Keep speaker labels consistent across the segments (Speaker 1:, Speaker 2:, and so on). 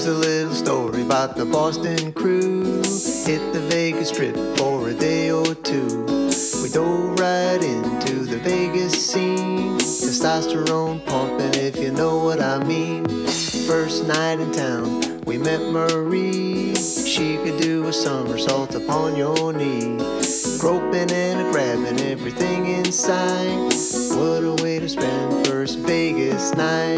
Speaker 1: Here's a little story about the Boston crew. Hit the Vegas Strip for a day or two. We dove right into the Vegas scene. Testosterone pumping, if you know what I mean. First night in town, we met Marie. She could do a somersault upon your knee. Groping and a-grabbing everything in sight. What a way to spend first Vegas night.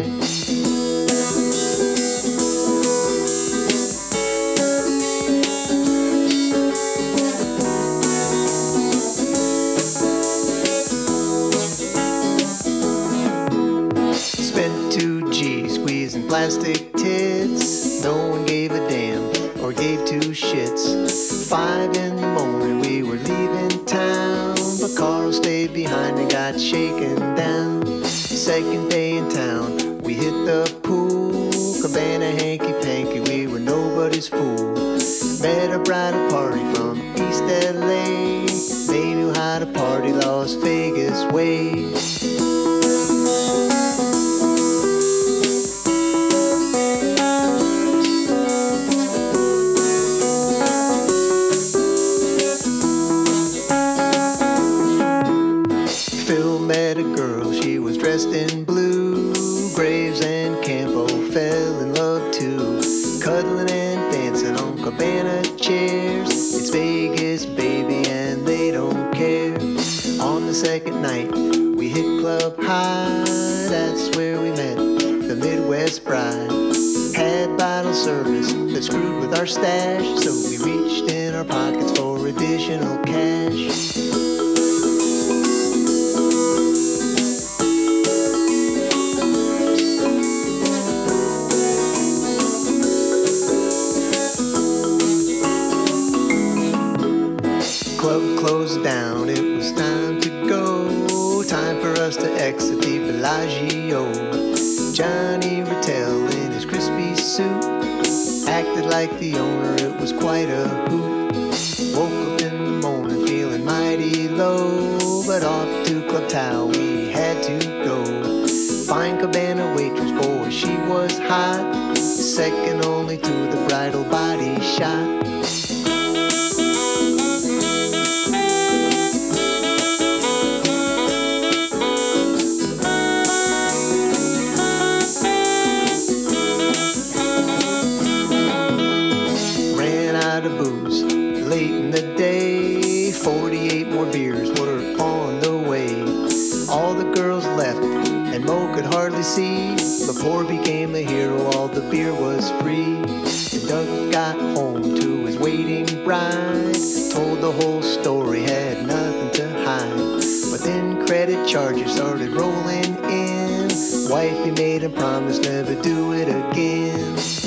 Speaker 1: Spent 2 G's squeezing plastic tits. No one gave a damn or gave 2 shits. 5 in the morning we were leaving town, but Carl stayed behind and got shaken down. Second day in town, we hit the pool. Cabana hanky-panky, we were nobody's fool. Met a bridal party from East LA. They knew how to party Las Vegas way. Phil met a girl, she was dressed in blue. Graves and Campo fell in love too. Cuddling and dancing on cabana chairs. It's Vegas, baby, and they don't care. On the second night, we hit Club High. That's where we met the Midwest bride. Had bottle service that screwed with our stash, so we reached in our pockets for additional cash. Club closed down, it was time to go. Time for us to exit the Bellagio. Johnny Rattel in his crispy suit acted like the owner, it was quite a hoot. Woke up in the morning feeling mighty low, but off to Club Tao we had to go. Fine cabana waitress, boy, she was hot. Second only to the bridal body shot. Of booze late in the day, 48 more beers were on the way. All the girls left and Mo could hardly see, but poor became a hero, all the beer was free. And Doug got home to his waiting bride, told the whole story, had nothing to hide. But then credit charges started rolling in. Wifey made him promise never do it again.